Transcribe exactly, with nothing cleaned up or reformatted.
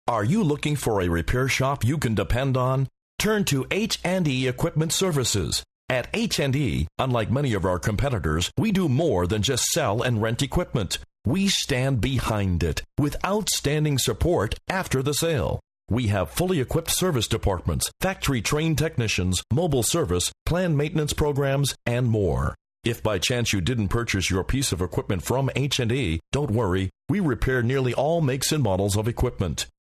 Are you looking for a repair shop you can depend on? Turn to H and E Equipment Services. At H and E, unlike many of our competitors, we do more than just sell and rent equipment. We stand behind it with outstanding support after the sale. We have fully equipped service departments, factory-trained technicians, mobile service, planned maintenance programs, and more. If by chance you didn't purchase your piece of equipment from H and E, don't worry. We repair nearly all makes and models of equipment.